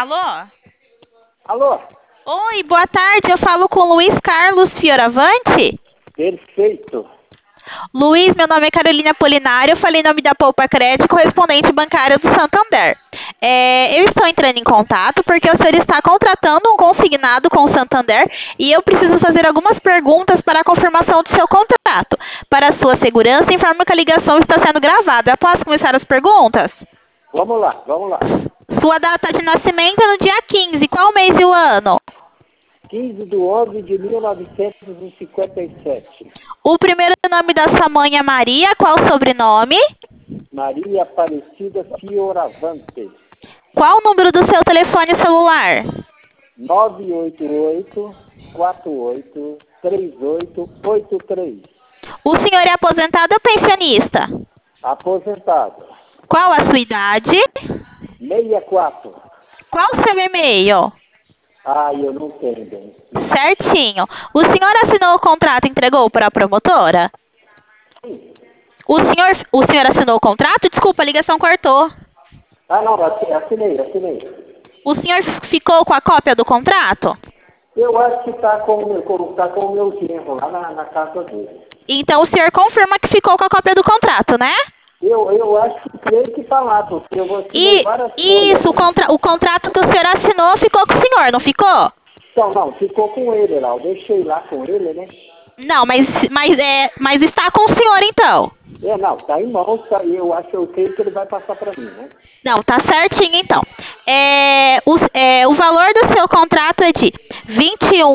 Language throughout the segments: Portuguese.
Alô? Alô? Oi, boa tarde. Eu falo com o Luiz Carlos Fioravante. Perfeito. Luiz, meu nome é Carolina Polinário. Eu falei em nome da Poupa Crédito, correspondente bancária do Santander. Eu estou entrando em contato porque o senhor está contratando um consignado com o Santander e eu preciso fazer algumas perguntas para a confirmação do seu contrato. Para sua segurança, informo que a ligação está sendo gravada. Posso começar as perguntas? Vamos lá, vamos lá. Sua data de nascimento é no dia 15. Qual mês e o ano? 15 de 11 de 1957. O primeiro nome da sua mãe é Maria. Qual o sobrenome? Maria Aparecida Fioravante. Qual o número do seu telefone celular? 988-48-3883. O senhor é aposentado ou pensionista? Aposentado. Qual a sua idade? 64. Qual o seu e-mail? Eu não tenho bem. Certinho. O senhor assinou o contrato e entregou para a promotora? Sim. O senhor assinou o contrato? Desculpa, a ligação cortou. Não, assinei. O senhor ficou com a cópia do contrato? Eu acho que está com o meu genro lá na casa dele. Então o senhor confirma que ficou com a cópia do contrato, né? Eu acho que creio que está lá, porque eu vou várias Isso, o contrato que o senhor assinou ficou com o senhor, não ficou? Então, não, ficou com ele lá. Eu deixei lá com ele, né? Não, mas está com o senhor então? Não, tá em mãos, eu creio que ele vai passar para mim, né? Não, tá certinho então. O valor do seu contrato é de R$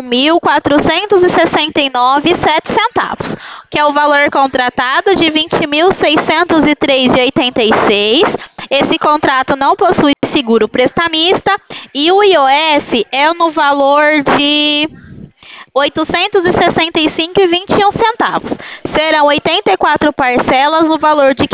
21.469,07, que é o valor contratado de R$ 20.603,86. Esse contrato não possui seguro prestamista e o IOF é no valor de R$ 865,21. Serão 84 parcelas no valor de R$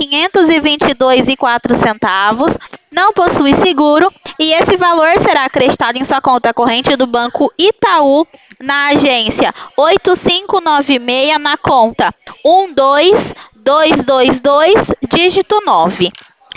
522,04. Não possui seguro e esse valor será acreditado em sua conta corrente do Banco Itaú na agência 8596 na conta 12222, dígito 9.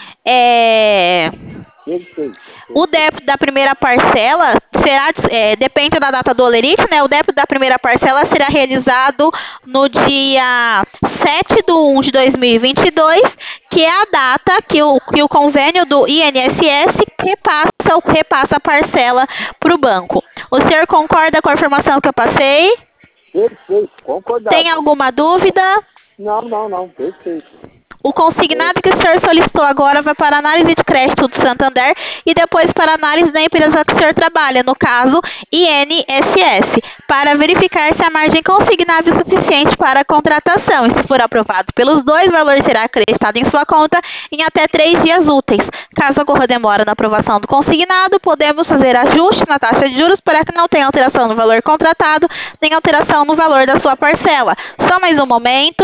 O débito da primeira parcela será, depende da data do holerite, né? O débito da primeira parcela será realizado no dia 7/1 de 2022, que é a data que o convênio do INSS repassa a parcela para o banco. O senhor concorda com a informação que eu passei? Perfeito, concordado. Tem alguma dúvida? Não, perfeito. O consignado que o senhor solicitou agora vai para a análise de crédito do Santander e depois para a análise da empresa que o senhor trabalha, no caso, INSS, para verificar se a margem consignável é suficiente para a contratação. E se for aprovado pelos dois, o valor será acreditado em sua conta em até 3 dias úteis. Caso ocorra demora na aprovação do consignado, podemos fazer ajuste na taxa de juros para que não tenha alteração no valor contratado, nem alteração no valor da sua parcela. Só mais um momento.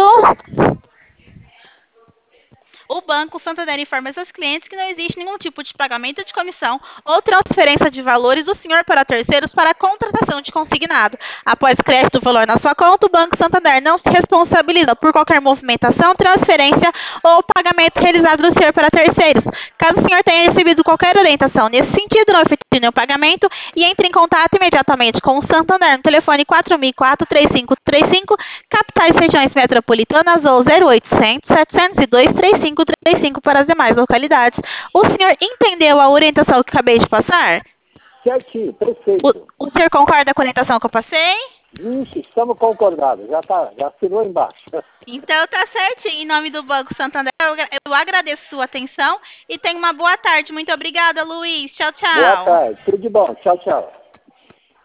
O Banco Santander informa a seus clientes que não existe nenhum tipo de pagamento de comissão ou transferência de valores do senhor para terceiros para a contratação de consignado. Após crédito do valor na sua conta, o Banco Santander não se responsabiliza por qualquer movimentação, transferência ou pagamento realizado do senhor para terceiros. Caso o senhor tenha recebido qualquer orientação nesse sentido, não efetue nenhum pagamento e entre em contato imediatamente com o Santander no telefone 4004-3535, capitais regiões metropolitanas ou 0800 702 3535 para as demais localidades. O senhor entendeu a orientação que acabei de passar? Certinho, perfeito. O senhor concorda com a orientação que eu passei? Isso, estamos concordados. Já assinou embaixo. Então tá certinho. Em nome do Banco Santander, eu agradeço sua atenção e tenha uma boa tarde. Muito obrigada, Luiz. Tchau, tchau. Boa tarde. Tudo de bom. Tchau, tchau.